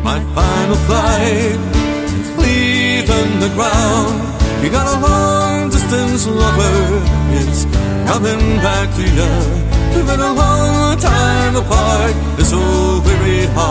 my final flight is leaving the ground. You got a long distance lover, it's coming back to you. We've been a long time apart, it's so very hard.